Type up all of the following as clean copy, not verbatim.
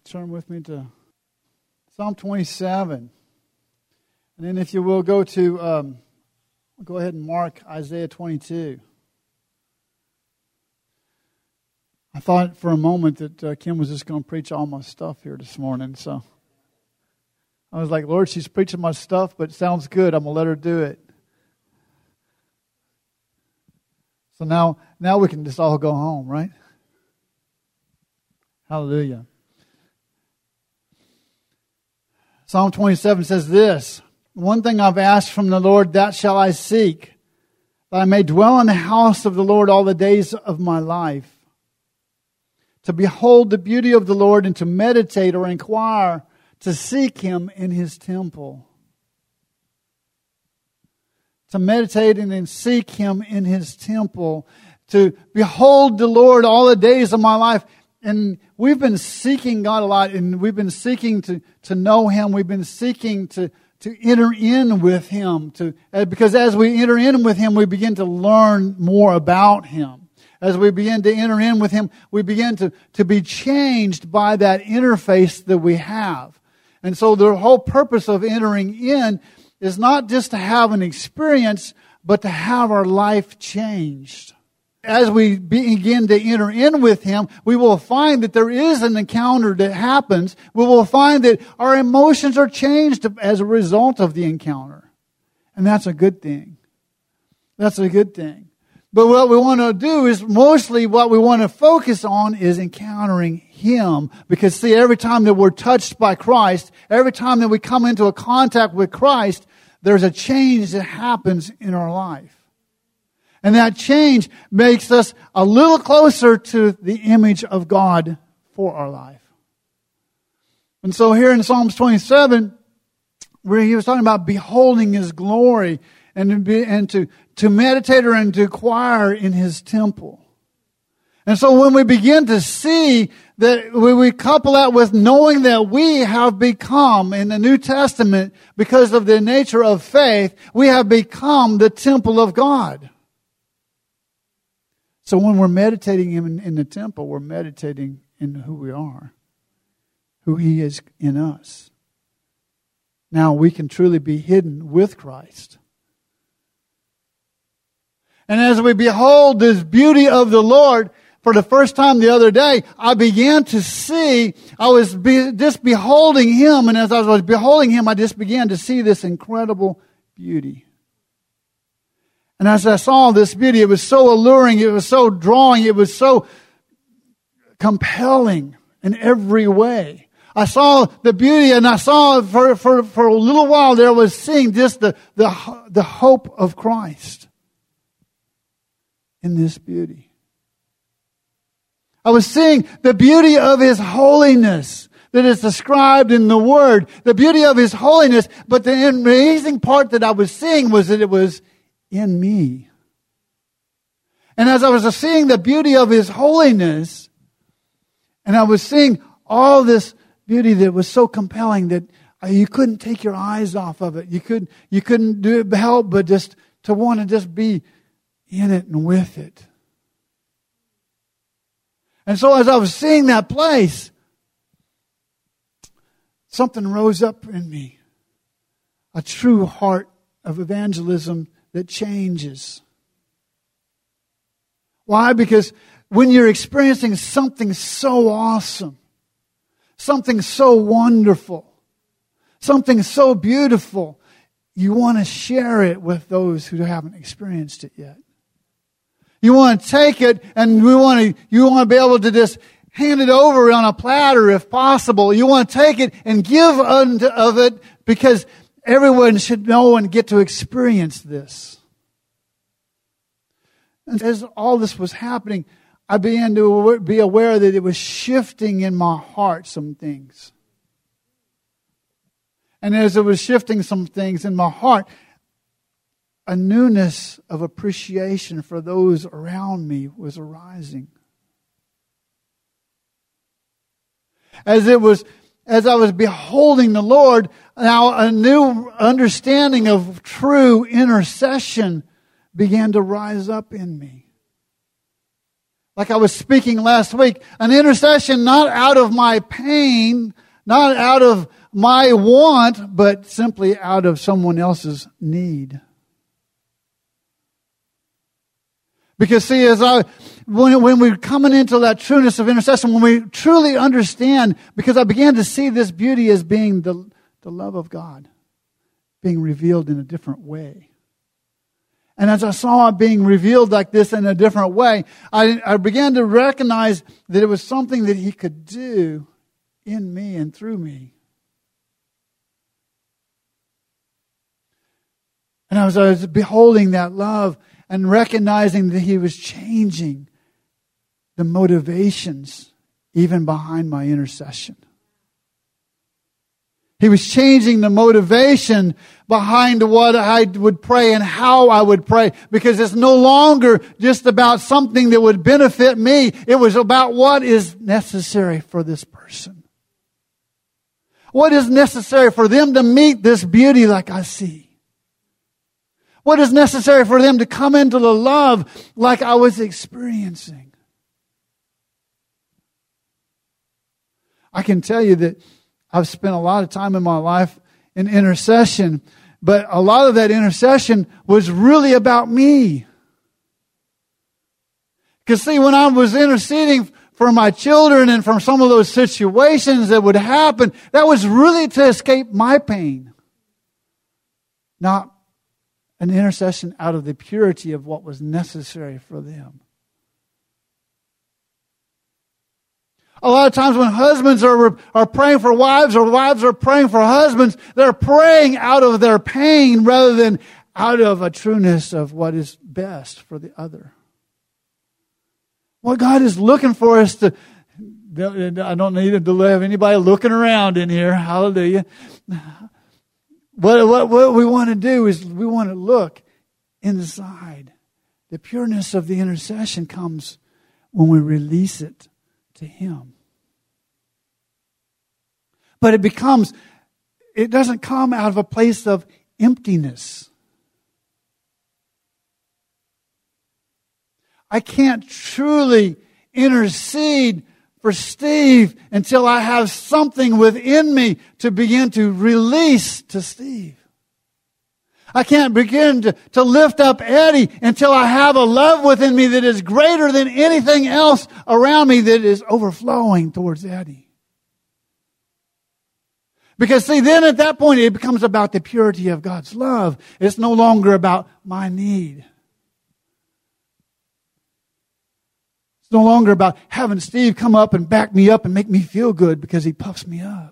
turn with me to Psalm 27. And then if you will, go ahead and mark Isaiah 22. I thought for a moment that Kim was just going to preach all my stuff here this morning. So I was like, Lord, she's preaching my stuff, but it sounds good. I'm going to let her do it. So now we can just all go home, right? Hallelujah. Psalm 27 says this: one thing I've asked from the Lord, that shall I seek, that I may dwell in the house of the Lord all the days of my life, to behold the beauty of the Lord and to meditate or inquire, to seek Him in His temple. To meditate and then seek Him in His temple. To behold the Lord all the days of my life. And we've been seeking God a lot, and we've been seeking to know Him. We've been seeking to enter in with Him. Because as we enter in with Him, we begin to learn more about Him. As we begin to enter in with Him, we begin to be changed by that interface that we have. And so the whole purpose of entering in is not just to have an experience, but to have our life changed. As we begin to enter in with Him, we will find that there is an encounter that happens. We will find that our emotions are changed as a result of the encounter. And that's a good thing. That's a good thing. But what we want to do is mostly what we want to focus on is encountering Him. Because see, every time that we're touched by Christ, every time that we come into a contact with Christ, there's a change that happens in our life. And that change makes us a little closer to the image of God for our life. And so here in Psalms 27, where he was talking about beholding His glory and to meditate and to inquire in His temple. And so when we begin to see that, we couple that with knowing that we have become, in the New Testament, because of the nature of faith, we have become the temple of God. So when we're meditating in the temple, we're meditating in who we are, who He is in us. Now we can truly be hidden with Christ. And as we behold this beauty of the Lord, for the first time the other day, I began to see, I was just beholding Him, and as I was beholding Him, I just began to see this incredible beauty. And as I saw this beauty, it was so alluring, it was so drawing, it was so compelling in every way. I saw the beauty, and I saw for a little while there, I was seeing just the hope of Christ in this beauty. I was seeing the beauty of His holiness that is described in the Word, the beauty of His holiness, but the amazing part that I was seeing was that it was in me. And as I was seeing the beauty of His holiness, and I was seeing all this beauty that was so compelling that you couldn't take your eyes off of it. You couldn't help but just to want to just be in it and with it. And so as I was seeing that place, something rose up in me. A true heart of evangelism that changes. Why? Because when you're experiencing something so awesome, something so wonderful, something so beautiful, you want to share it with those who haven't experienced it yet. You want to take it, and you want to be able to just hand it over on a platter if possible. You want to take it and give of it, because everyone should know and get to experience this. And as all this was happening, I began to be aware that it was shifting in my heart some things. And as it was shifting some things in my heart, a newness of appreciation for those around me was arising. As I was beholding the Lord, now a new understanding of true intercession began to rise up in me. like I was speaking last week, an intercession not out of my pain, not out of my want, but simply out of someone else's need. Because see, when we're coming into that trueness of intercession, when we truly understand, because I began to see this beauty as being the love of God being revealed in a different way. And as I saw it being revealed like this in a different way, I began to recognize that it was something that He could do in me and through me. And as I was beholding that love and recognizing that He was changing the motivations even behind my intercession. He was changing the motivation behind what I would pray and how I would pray, because it's no longer just about something that would benefit me. It was about what is necessary for this person. What is necessary for them to meet this beauty like I see? What is necessary for them to come into the love like I was experiencing? I can tell you that I've spent a lot of time in my life in intercession, but a lot of that intercession was really about me. Because see, when I was interceding for my children and from some of those situations that would happen, that was really to escape my pain. Not an intercession out of the purity of what was necessary for them. A lot of times when husbands are praying for wives or wives are praying for husbands, they're praying out of their pain rather than out of a trueness of what is best for the other. What God is looking for us to... I don't need to have anybody looking around in here. Hallelujah. What we want to do is we want to look inside. The pureness of the intercession comes when we release it to Him. But it doesn't come out of a place of emptiness. I can't truly intercede for Steve until I have something within me to begin to release to Steve. I can't begin to lift up Eddie until I have a love within me that is greater than anything else around me that is overflowing towards Eddie. Because see, then at that point it becomes about the purity of God's love. It's no longer about my need. It's no longer about having Steve come up and back me up and make me feel good because he puffs me up.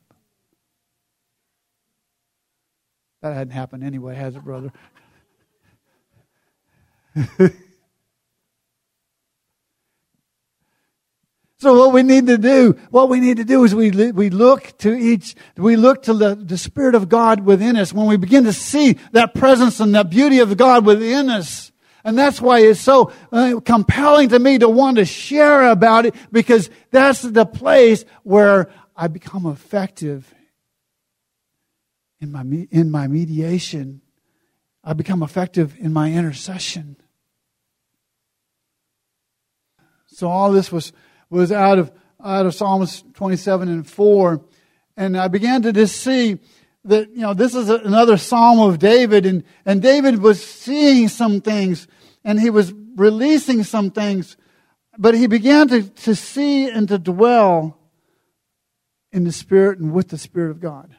That hadn't happened anyway, has it, brother? So what we need to do is we look to the Spirit of God within us. When we begin to see that presence and that beauty of God within us. And that's why it's so compelling to me to want to share about it, because that's the place where I become effective in my mediation. I become effective in my intercession. So all this was out of Psalms 27 and 4. And I began to just see that, this is another Psalm of David. And David was seeing some things and he was releasing some things. But he began to see and to dwell in the Spirit and with the Spirit of God.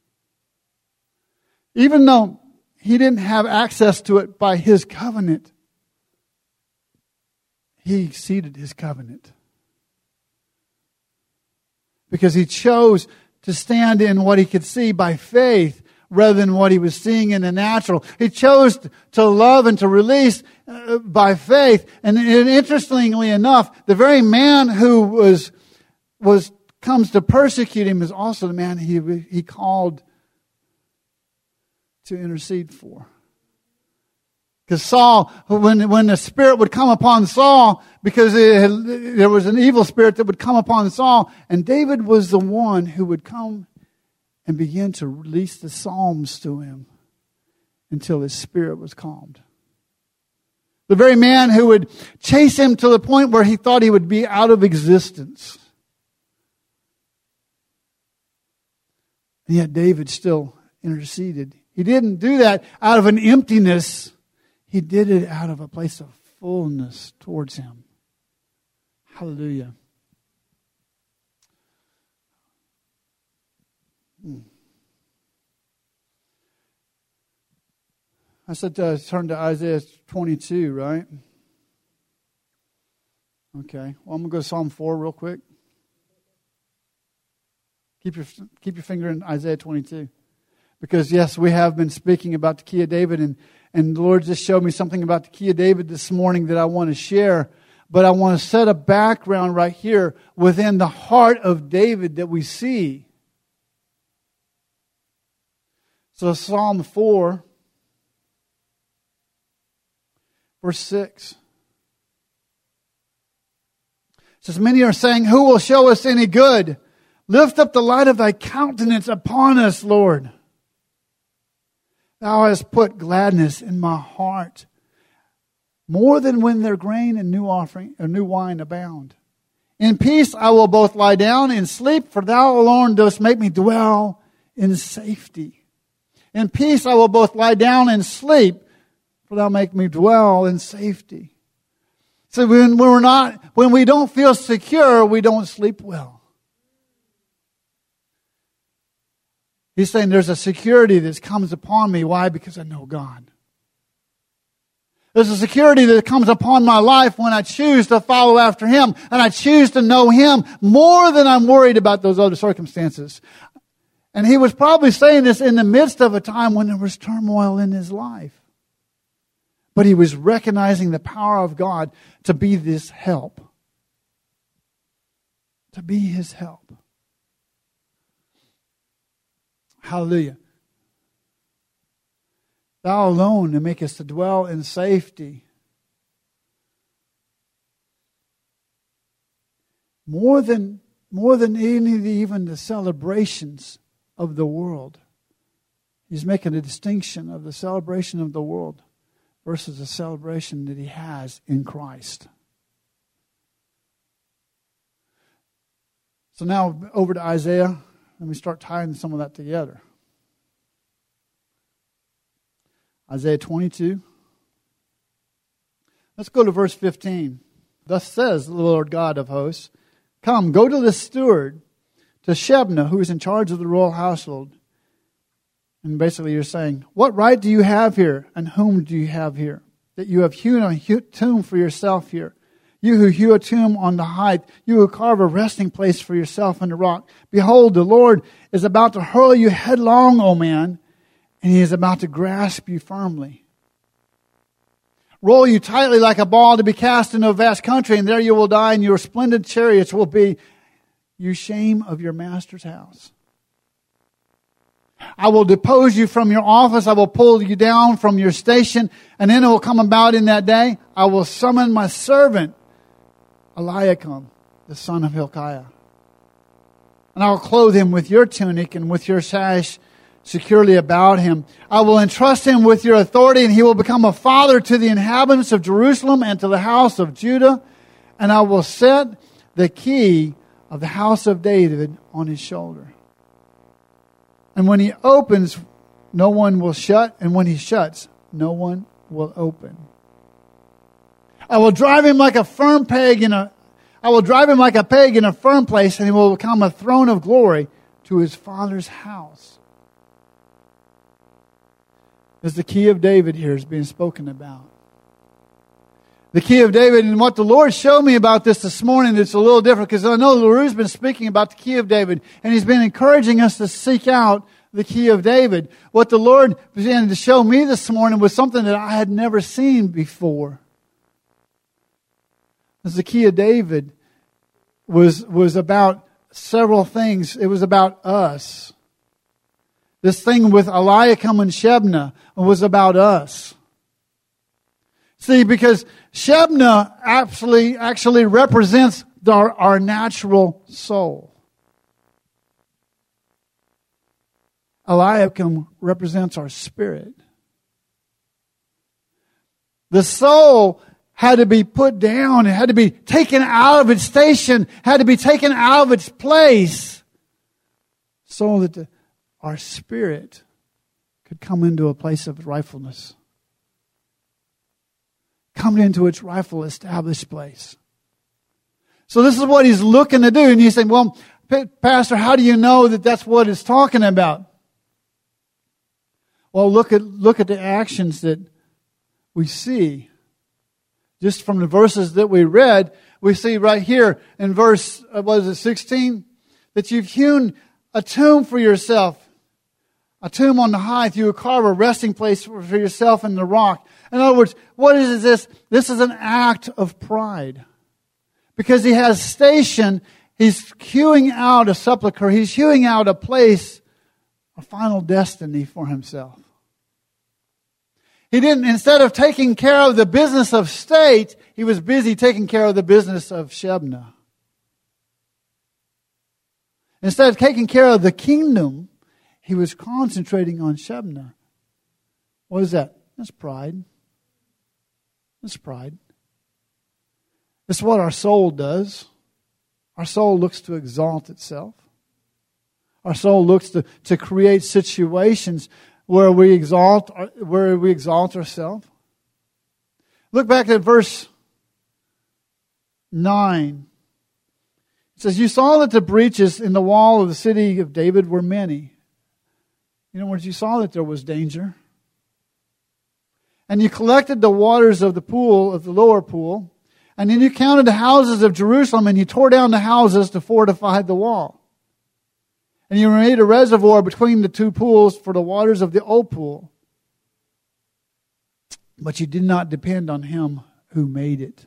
Even though he didn't have access to it by his covenant, he exceeded his covenant. Because he chose to stand in what he could see by faith rather than what he was seeing in the natural. He chose to love and to release by faith. And interestingly enough, the very man who comes to persecute him is also the man he called to intercede for. Because Saul, when the Spirit would come upon Saul, because there was an evil spirit that would come upon Saul, and David was the one who would come and begin to release the Psalms to him until his spirit was calmed. The very man who would chase him to the point where he thought he would be out of existence. And yet David still interceded. He didn't do that out of an emptiness. He did it out of a place of fullness towards him. Hallelujah. I said turn to Isaiah 22, right? Okay. Well, I'm going to go to Psalm 4 real quick. Keep your finger in Isaiah 22. Because, yes, we have been speaking about the key of David, and the Lord just showed me something about the key of David this morning that I want to share. But I want to set a background right here within the heart of David that we see. So Psalm 4, verse 6. It says, many are saying, who will show us any good? Lift up the light of thy countenance upon us, Lord. Thou hast put gladness in my heart, more than when their grain and new wine abound. In peace I will both lie down and sleep, for thou alone dost make me dwell in safety. In peace I will both lie down and sleep, for thou make me dwell in safety. So when we don't feel secure, we don't sleep well. He's saying there's a security that comes upon me. Why? Because I know God. There's a security that comes upon my life when I choose to follow after Him and I choose to know Him more than I'm worried about those other circumstances. And he was probably saying this in the midst of a time when there was turmoil in his life. But he was recognizing the power of God to be this help. To be His help. Hallelujah. Thou alone makest us to dwell in safety. More than any of even the celebrations of the world. He's making a distinction of the celebration of the world versus the celebration that he has in Christ. So now over to Isaiah. Let me start tying some of that together. Isaiah 22. Let's go to verse 15. Thus says the Lord God of hosts, come, go to the steward, to Shebna, who is in charge of the royal household. And basically you're saying, what right do you have here, and whom do you have here, that you have hewn a tomb for yourself here? You who hew a tomb on the height, you who carve a resting place for yourself in the rock. Behold, the Lord is about to hurl you headlong, O man, and He is about to grasp you firmly. Roll you tightly like a ball to be cast into a vast country, and there you will die, and your splendid chariots will be you shame of your master's house. I will depose you from your office. I will pull you down from your station. And then it will come about in that day, I will summon my servant, Eliakim, the son of Hilkiah. And I will clothe him with your tunic and with your sash securely about him. I will entrust him with your authority, and he will become a father to the inhabitants of Jerusalem and to the house of Judah. And I will set the key of the house of David on his shoulder. And when he opens, no one will shut. And when he shuts, no one will open. I will drive him like a peg in a firm place, and he will become a throne of glory to his father's house. As the key of David here is being spoken about. The key of David, and what the Lord showed me about this morning, it's a little different, because I know LaRue's been speaking about the key of David, and he's been encouraging us to seek out the key of David. What the Lord began to show me this morning was something that I had never seen before. As the key of David was about several things. It was about us. This thing with Eliakim and Shebna was about us. See, because Shebna actually represents our natural soul. Eliakim represents our spirit. The soul had to be put down. It had to be taken out of its station, had to be taken out of its place so that our spirit could come into a place of rightfulness. Come into its rightful established place. So this is what he's looking to do. And you say, well, Pastor, how do you know that that's what it's talking about? Well, look at the actions that we see. Just from the verses that we read, we see right here in verse, 16? That you've hewn a tomb for yourself. A tomb on the height. You carve a resting place for yourself in the rock. In other words, what is this? This is an act of pride. Because he has station, he's hewing out a sepulcher. He's hewing out a place, a final destiny for himself. He didn't, instead of taking care of the business of state, he was busy taking care of the business of Shebna. Instead of taking care of the kingdom, he was concentrating on Shebna. What is that? That's pride. That's pride. It's what our soul does. Our soul looks to exalt itself. Our soul looks to create situations where we exalt ourselves. Look back at verse 9. It says, you saw that the breaches in the wall of the city of David were many. In other words, you saw that there was danger. And you collected the waters of the pool, of the lower pool. And then you counted the houses of Jerusalem, and you tore down the houses to fortify the wall. And you made a reservoir between the two pools for the waters of the old pool. But you did not depend on him who made it.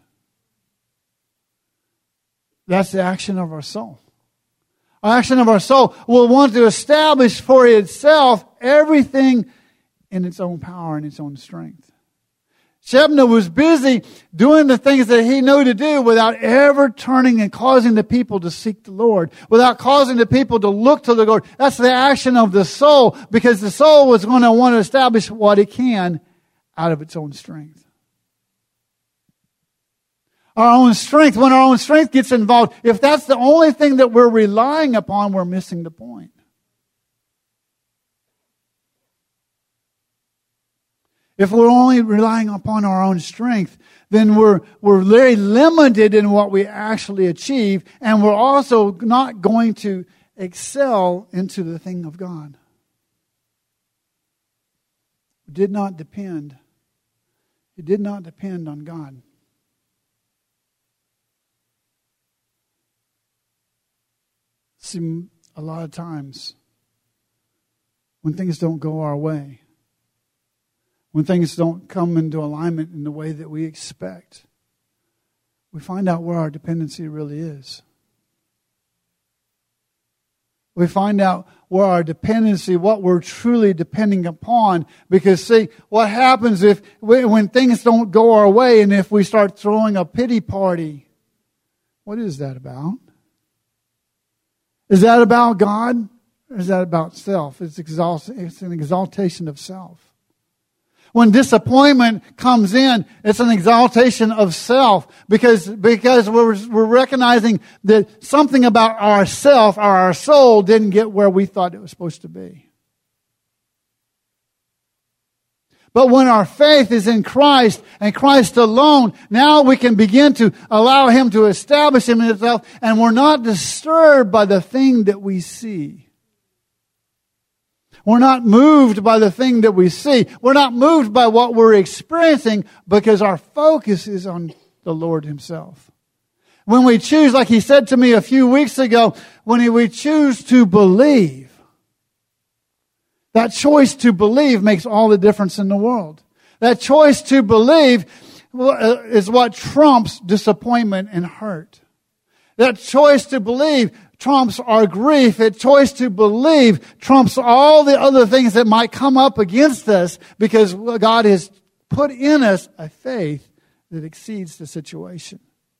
That's the action of our soul. Our action of our soul will want to establish for itself everything in its own power and its own strength. Shebna was busy doing the things that he knew to do without ever turning and causing the people to seek the Lord, without causing the people to look to the Lord. That's the action of the soul, because the soul was going to want to establish what it can out of its own strength. Our own strength, when our own strength gets involved, if that's the only thing that we're relying upon, we're missing the point. If we're only relying upon our own strength, then we're very limited in what we actually achieve, and we're also not going to excel into the thing of God. It did not depend on God. See, a lot of times, when things don't go our way, when things don't come into alignment in the way that we expect, we find out where our dependency really is. We find out where our dependency, what we're truly depending upon. Because see, what happens when things don't go our way and if we start throwing a pity party? What is that about? Is that about God? Or is that about self? It's an exaltation of self. When disappointment comes in, it's an exaltation of self because we're recognizing that something about ourself, our soul, didn't get where we thought it was supposed to be. But when our faith is in Christ and Christ alone, now we can begin to allow Him to establish Himself, and we're not disturbed by the thing that we see. We're not moved by the thing that we see. We're not moved by what we're experiencing because our focus is on the Lord Himself. When we choose, like He said to me a few weeks ago, when we choose to believe, that choice to believe makes all the difference in the world. That choice to believe is what trumps disappointment and hurt. That choice to believe trumps our grief. That choice to believe trumps all the other things that might come up against us because God has put in us a faith that exceeds the situation.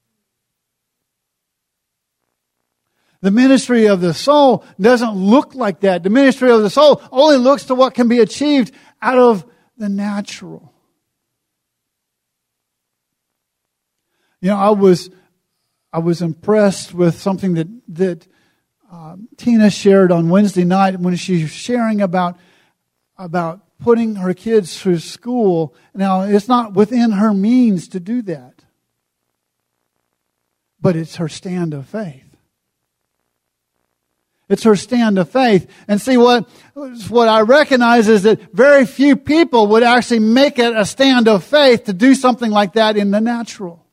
The ministry of the soul doesn't look like that. The ministry of the soul only looks to what can be achieved out of the natural. I was impressed with something that Tina shared on Wednesday night when she was sharing about putting her kids through school. Now, it's not within her means to do that, but it's her stand of faith. It's her stand of faith. And see, what I recognize is that very few people would actually make it a stand of faith to do something like that in the natural.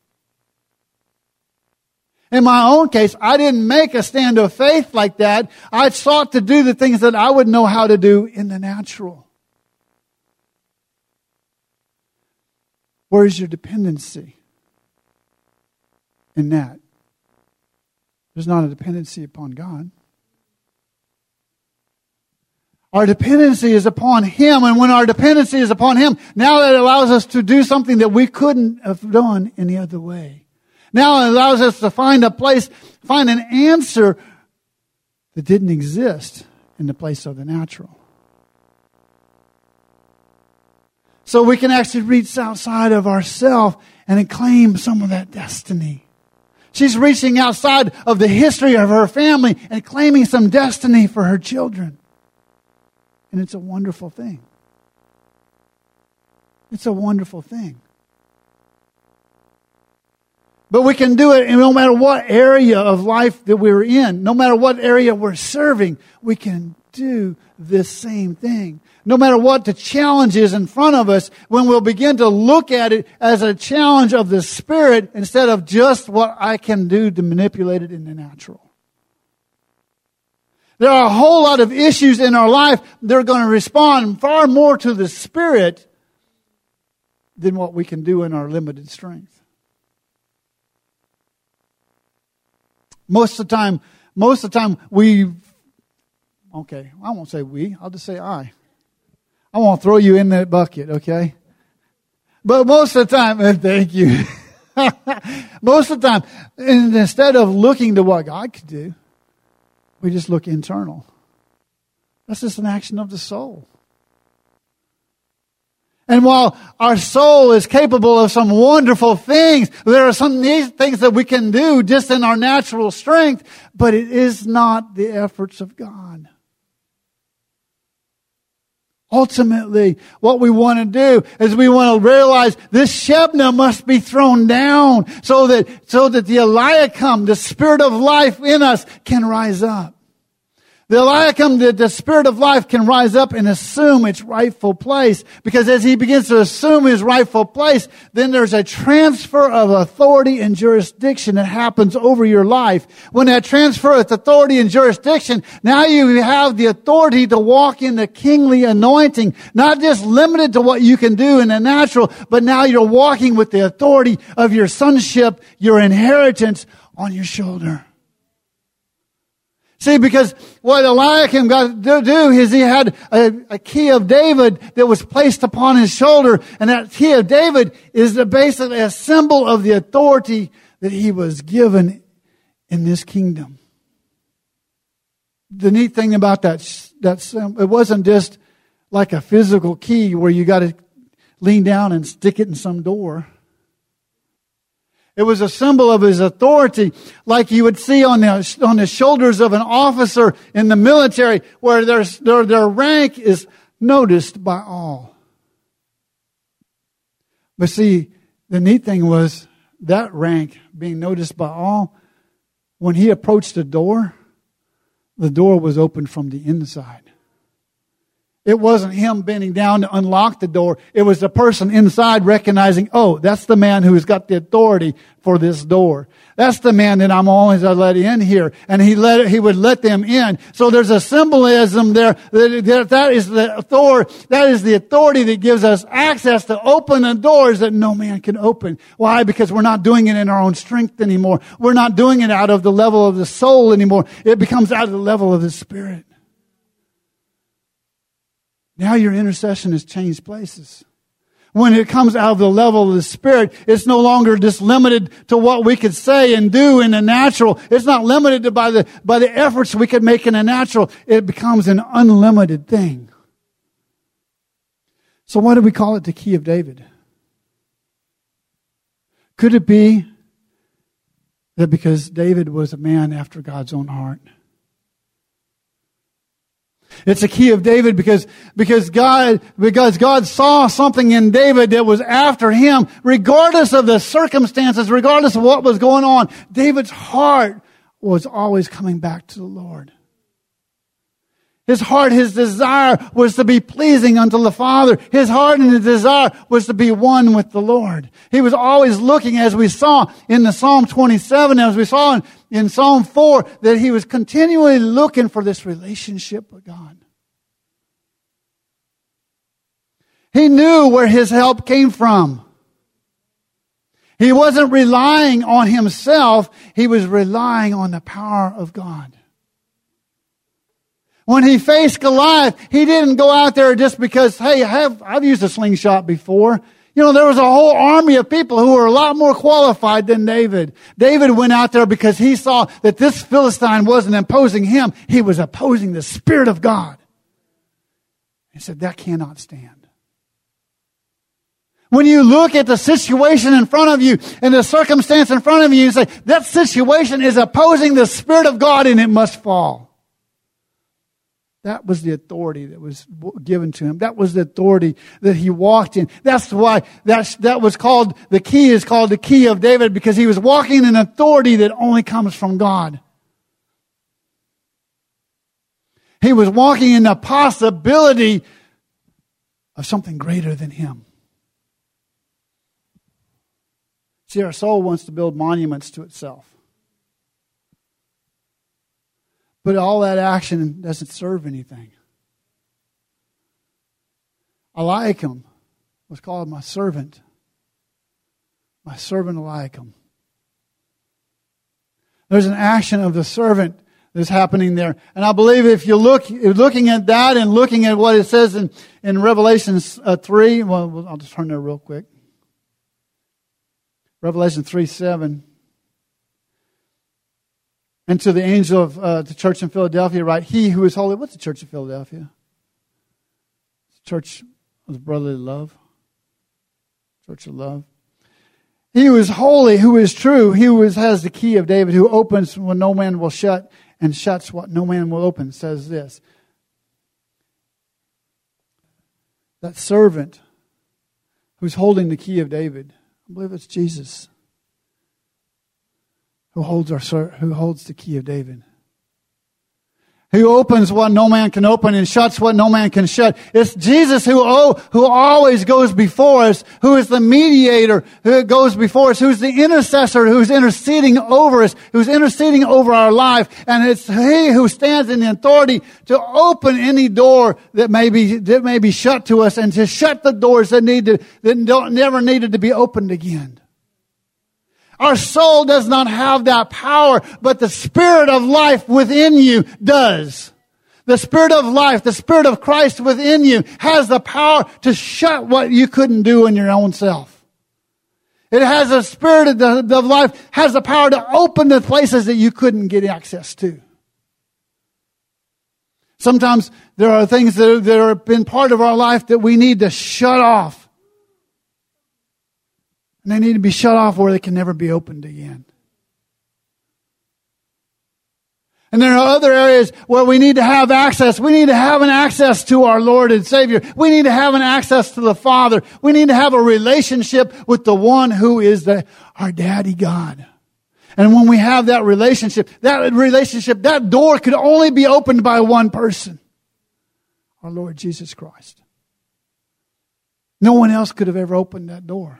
In my own case, I didn't make a stand of faith like that. I sought to do the things that I would know how to do in the natural. Where is your dependency in that? There's not a dependency upon God. Our dependency is upon Him, and when our dependency is upon Him, now that allows us to do something that we couldn't have done any other way. Now it allows us to find an answer that didn't exist in the place of the natural. So we can actually reach outside of ourselves and claim some of that destiny. She's reaching outside of the history of her family and claiming some destiny for her children. And it's a wonderful thing. It's a wonderful thing. But we can do it no matter what area of life that we're in, no matter what area we're serving, we can do this same thing. No matter what the challenge is in front of us, when we'll begin to look at it as a challenge of the Spirit instead of just what I can do to manipulate it in the natural. There are a whole lot of issues in our life that are going to respond far more to the Spirit than what we can do in our limited strength. Most of the time I won't say we, I'll just say I won't throw you in that bucket, okay? But most of the time, thank you. Most of the time, instead of looking to what God could do, we just look internal. That's just an action of the soul. And while our soul is capable of some wonderful things, there are some things that we can do just in our natural strength, but it is not the efforts of God. Ultimately, what we want to do is we want to realize this Shebna must be thrown down so that the Eliakim, the Spirit of life in us, can rise up. The Eliakim, the Spirit of life, can rise up and assume its rightful place. Because as he begins to assume his rightful place, then there's a transfer of authority and jurisdiction that happens over your life. When that transfer of authority and jurisdiction, now you have the authority to walk in the kingly anointing. Not just limited to what you can do in the natural, but now you're walking with the authority of your sonship, your inheritance on your shoulder. See, because what Eliakim got to do is he had a key of David that was placed upon his shoulder. And that key of David is basically a symbol of the authority that he was given in this kingdom. The neat thing about that it wasn't just like a physical key where you got to lean down and stick it in some door. It was a symbol of his authority, like you would see on the shoulders of an officer in the military, where their rank is noticed by all. But see, the neat thing was that rank being noticed by all, when he approached the door was open from the inside. It wasn't him bending down to unlock the door. It was the person inside recognizing, oh, that's the man who's got the authority for this door. That's the man that I'm always let in here. And he would let them in. So there's a symbolism there that is the authority. That is the authority that gives us access to open the doors that no man can open. Why? Because we're not doing it in our own strength anymore. We're not doing it out of the level of the soul anymore. It becomes out of the level of the Spirit. Now your intercession has changed places. When it comes out of the level of the Spirit, it's no longer just limited to what we could say and do in the natural. It's not limited by the efforts we could make in the natural. It becomes an unlimited thing. So why do we call it the key of David? Could it be That because David was a man after God's own heart. It's a key of David because God saw something in David that was after him, regardless of the circumstances, regardless of what was going on. David's heart was always coming back to the Lord. His heart, his desire was to be pleasing unto the Father. His heart and his desire was to be one with the Lord. He was always looking, as we saw in the Psalm 27, as we saw in Psalm 4, that he was continually looking for this relationship with God. He knew where his help came from. He wasn't relying on himself. He was relying on the power of God. When he faced Goliath, he didn't go out there just because, hey, I've used a slingshot before. You know, there was a whole army of people who were a lot more qualified than David. David went out there because he saw that this Philistine wasn't opposing him. He was opposing the Spirit of God. He said, that cannot stand. When you look at the situation in front of you and the circumstance in front of you, you say, that situation is opposing the Spirit of God and it must fall. That was the authority that was given to him. That was the authority that he walked in. That's why that was called, the key is called the key of David, because he was walking in authority that only comes from God. He was walking in the possibility of something greater than him. See, our soul wants to build monuments to itself. But all that action doesn't serve anything. Eliakim was called my servant. My servant Eliakim. There's an action of the servant that's happening there. And I believe if you're looking at that and looking at what it says in Revelation 3, well, I'll just turn there real quick. Revelation 3:7. And to the angel of the church in Philadelphia, write, he who is holy. What's the church of Philadelphia? The church of brotherly love. Church of love. He who is holy, who is true, he who has the key of David, who opens when no man will shut and shuts what no man will open, says this. That servant who's holding the key of David, I believe it's Jesus. Who holds the key of David. Who opens what no man can open and shuts what no man can shut. It's Jesus who always goes before us, who is the mediator, who goes before us, who's the intercessor, who's interceding over us, who's interceding over our life. And it's He who stands in the authority to open any door that may be shut to us and to shut the doors that never needed to be opened again. Our soul does not have that power, but the Spirit of life within you does. The Spirit of life, the Spirit of Christ within you has the power to shut what you couldn't do in your own self. It has a Spirit of life, has the power to open the places that you couldn't get access to. Sometimes there are things that have been part of our life that we need to shut off. And they need to be shut off where they can never be opened again. And there are other areas where we need to have access. We need to have an access to our Lord and Savior. We need to have an access to the Father. We need to have a relationship with the one who is our Daddy God. And when we have that relationship, that door could only be opened by one person. Our Lord Jesus Christ. No one else could have ever opened that door.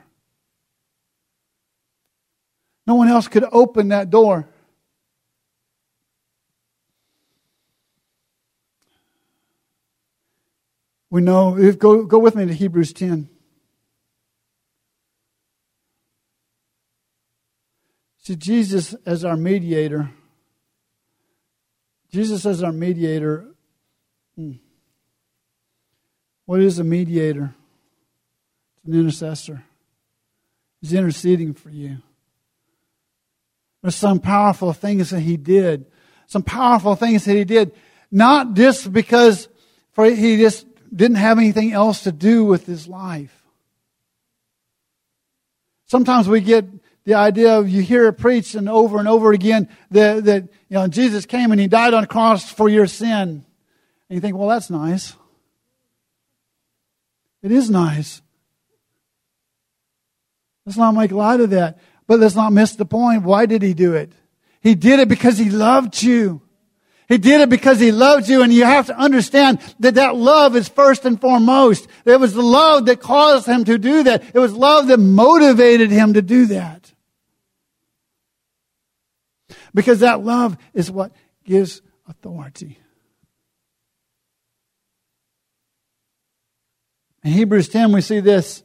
No one else could open that door. We know, go with me to Hebrews 10. See, Jesus as our mediator. Jesus as our mediator. What is a mediator? It's an intercessor. He's interceding for you. There's some powerful things that He did. Some powerful things that He did. Not just because He just didn't have anything else to do with His life. Sometimes we get the idea of you hear it preached and over again that Jesus came and He died on the cross for your sin. And you think, well, that's nice. It is nice. Let's not make light of that. But let's not miss the point. Why did He do it? He did it because He loved you. He did it because He loved you, and you have to understand that love is first and foremost. It was the love that caused Him to do that. It was love that motivated Him to do that. Because that love is what gives authority. In Hebrews 10 we see this.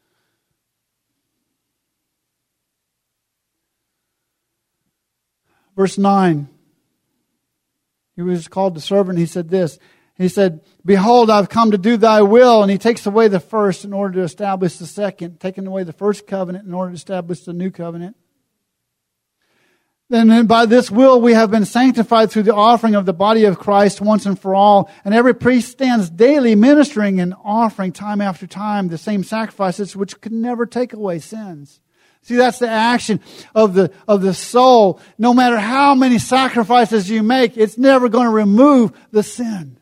Verse 9. He was called the servant. He said this. He said, behold, I've come to do thy will. And He takes away the first in order to establish the second. Taking away the first covenant in order to establish the new covenant. Then by this will we have been sanctified through the offering of the body of Christ once and for all. And every priest stands daily ministering and offering time after time the same sacrifices which could never take away sins. See, that's the action of the soul. No matter how many sacrifices you make, it's never going to remove the sin.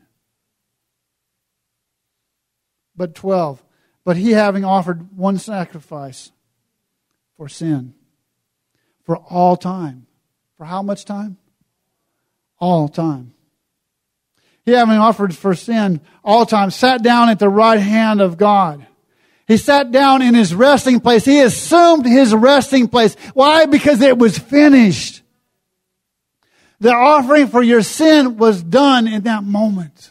But 12. But He having offered one sacrifice for sin, for all time. For how much time? All time. He having offered for sin all time, sat down at the right hand of God. He sat down in His resting place. He assumed His resting place. Why? Because it was finished. The offering for your sin was done in that moment.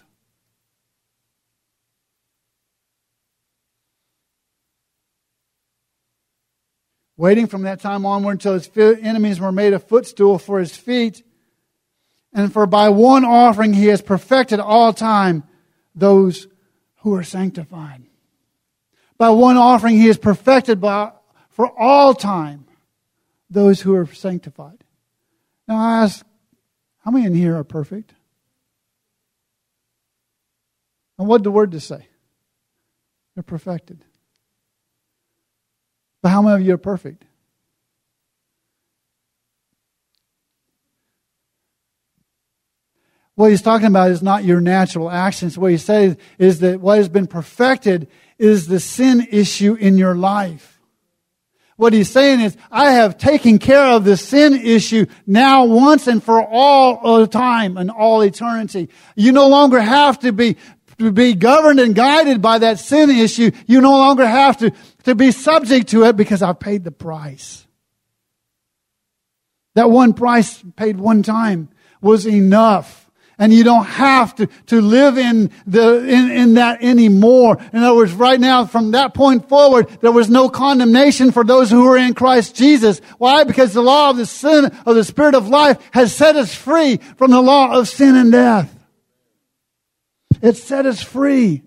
Waiting from that time onward until His enemies were made a footstool for His feet. And for by one offering He has perfected all time those who are sanctified. By one offering He has perfected for all time those who are sanctified. Now I ask, how many in here are perfect? And what did the Word just say? They're perfected. But how many of you are perfect? What He's talking about is not your natural actions. What He says is that what has been perfected is the sin issue in your life. What He's saying is, I have taken care of the sin issue now once and for all time and all eternity. You no longer have to be governed and guided by that sin issue. You no longer have to be subject to it because I've paid the price. That one price paid one time was enough. And you don't have to live in that anymore. In other words, right now, from that point forward, there was no condemnation for those who are in Christ Jesus. Why? Because the law of the sin of the Spirit of life has set us free from the law of sin and death. It set us free.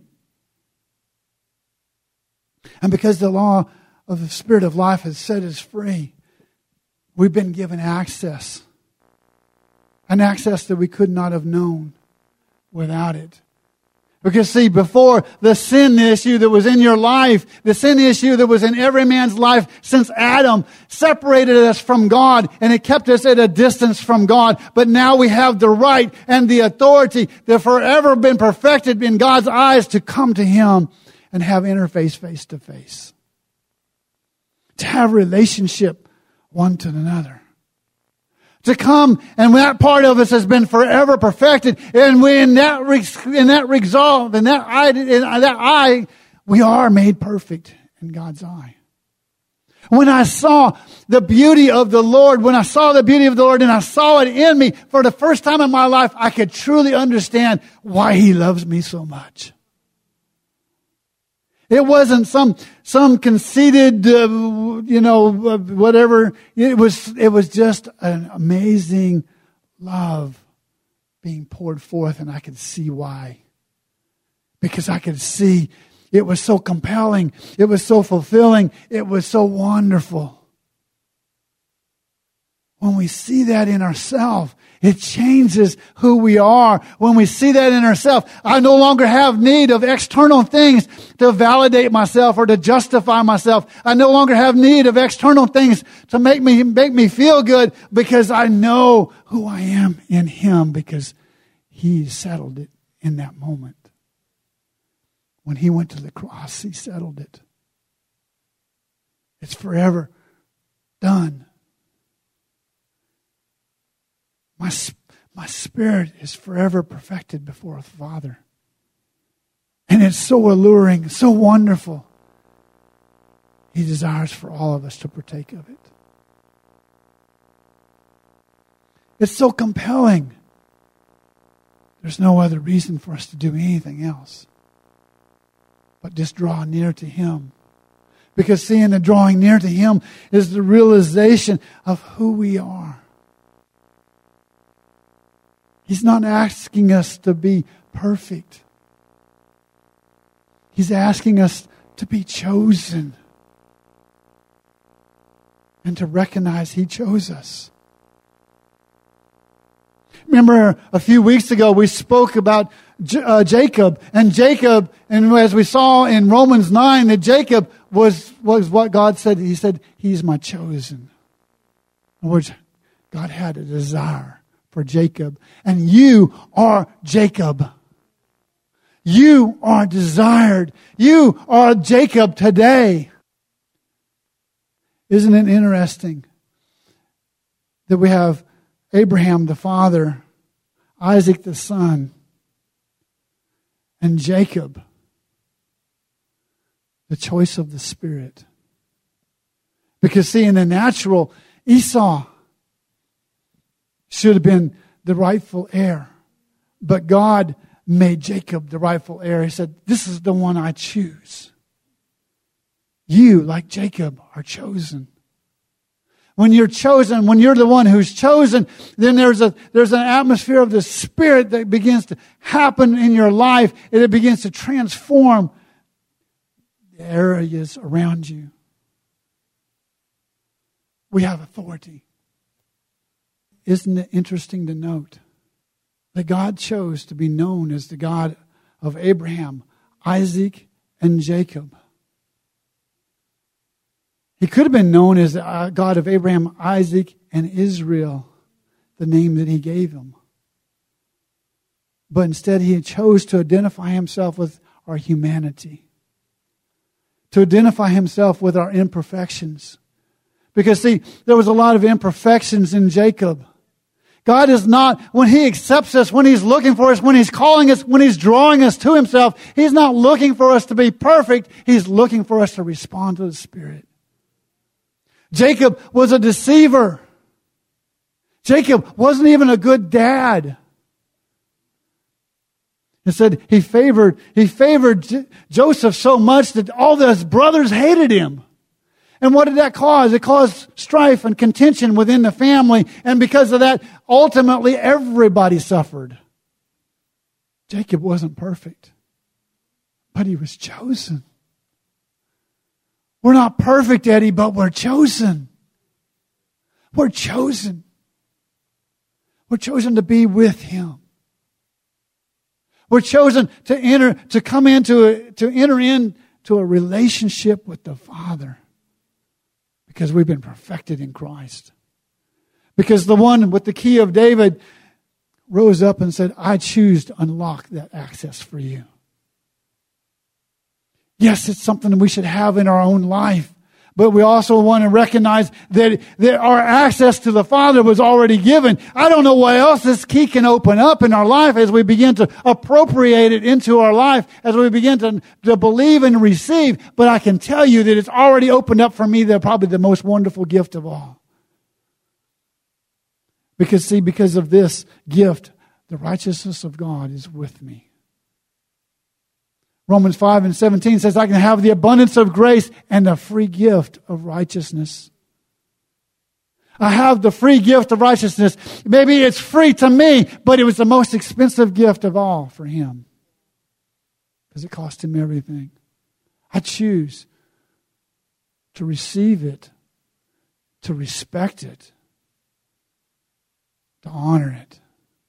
And because the law of the Spirit of life has set us free, we've been given access. An access that we could not have known without it. Because see, before the sin issue that was in your life, the sin issue that was in every man's life since Adam, separated us from God and it kept us at a distance from God. But now we have the right and the authority that forever been perfected in God's eyes to come to Him and have interface face to face. To have relationship one to another. To come, and that part of us has been forever perfected, and we in that resolve, in that eye, we are made perfect in God's eye. When I saw the beauty of the Lord, and I saw it in me for the first time in my life, I could truly understand why He loves me so much. It wasn't some conceited, whatever. It was just an amazing love being poured forth, and I could see why. Because I could see it was so compelling. It was so fulfilling. It was so wonderful. When we see that in ourselves, it changes who we are. When we see that in ourselves, I no longer have need of external things to validate myself or to justify myself. I no longer have need of external things to make me feel good, because I know who I am in Him, because He settled it in that moment. When He went to the cross, He settled it. It's forever done. My spirit is forever perfected before the Father. And it's so alluring, so wonderful. He desires for all of us to partake of it. It's so compelling. There's no other reason for us to do anything else but just draw near to Him. Because seeing the drawing near to Him is the realization of who we are. He's not asking us to be perfect. He's asking us to be chosen and to recognize He chose us. Remember a few weeks ago we spoke about Jacob. And Jacob, and as we saw in Romans 9, that Jacob was what God said. He said, He's my chosen. In other words, God had a desire for Jacob. And you are Jacob. You are desired. You are Jacob today. Isn't it interesting that we have Abraham the father, Isaac the son, and Jacob, the choice of the Spirit? Because see, in the natural, Esau should have been the rightful heir. But God made Jacob the rightful heir. He said, this is the one I choose. You, like Jacob, are chosen. When you're chosen, when you're the one who's chosen, then there's an atmosphere of the Spirit that begins to happen in your life, and it begins to transform the areas around you. We have authority. Isn't it interesting to note that God chose to be known as the God of Abraham, Isaac, and Jacob? He could have been known as the God of Abraham, Isaac, and Israel, the name that He gave him. But instead He chose to identify Himself with our humanity, to identify Himself with our imperfections. Because see, there was a lot of imperfections in Jacob. God is not, when He accepts us, when He's looking for us, when He's calling us, when He's drawing us to Himself, He's not looking for us to be perfect. He's looking for us to respond to the Spirit. Jacob was a deceiver. Jacob wasn't even a good dad. It said he favored Joseph so much that all his brothers hated him. And what did that cause? It caused strife and contention within the family. And because of that, ultimately everybody suffered. Jacob wasn't perfect, but he was chosen. We're not perfect, Eddie, but we're chosen. We're chosen. We're chosen to be with Him. We're chosen to enter into a relationship with the Father. Because we've been perfected in Christ. Because the one with the key of David rose up and said, I choose to unlock that access for you. Yes, it's something that we should have in our own life. But we also want to recognize that our access to the Father was already given. I don't know what else this key can open up in our life as we begin to appropriate it into our life, as we begin to believe and receive. But I can tell you that it's already opened up for me probably the most wonderful gift of all. Because of this gift, the righteousness of God is with me. Romans 5:17 says, I can have the abundance of grace and the free gift of righteousness. I have the free gift of righteousness. Maybe it's free to me, but it was the most expensive gift of all for Him. Because it cost Him everything. I choose to receive it, to respect it, to honor it.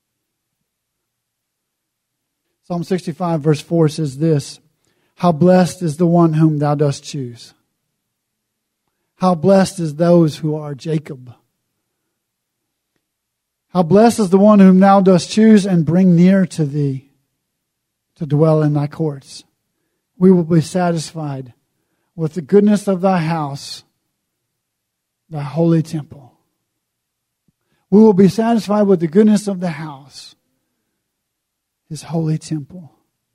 Psalm 65 verse 4 says this, how blessed is the one whom thou dost choose. How blessed is those who are Jacob. How blessed is the one whom thou dost choose and bring near to thee to dwell in thy courts. We will be satisfied with the goodness of thy house, thy holy temple. We will be satisfied with the goodness of the house, his holy temple.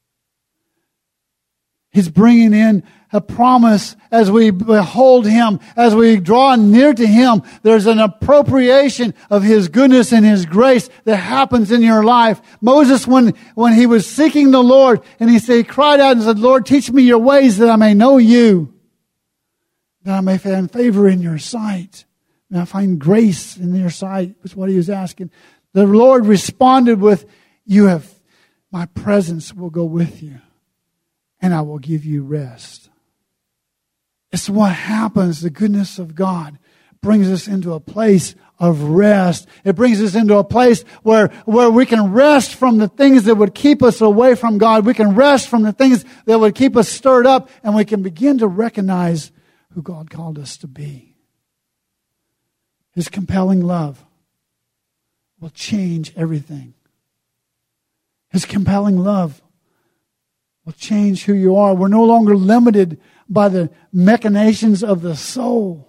He's bringing in a promise as we behold him, as we draw near to him. There's an appropriation of his goodness and his grace that happens in your life. Moses, when he was seeking the Lord, and he cried out and said, Lord, teach me your ways that I may know you, that I may find favor in your sight, and I find grace in your sight, was what he was asking. The Lord responded with, my presence will go with you, and I will give you rest. It's what happens. The goodness of God brings us into a place of rest. It brings us into a place where we can rest from the things that would keep us away from God. We can rest from the things that would keep us stirred up, and we can begin to recognize who God called us to be. His compelling love will change everything. His compelling love will change who you are. We're no longer limited by the machinations of the soul.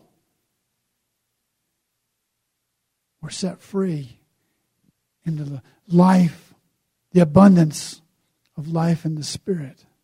We're set free into the life, the abundance of life in the Spirit.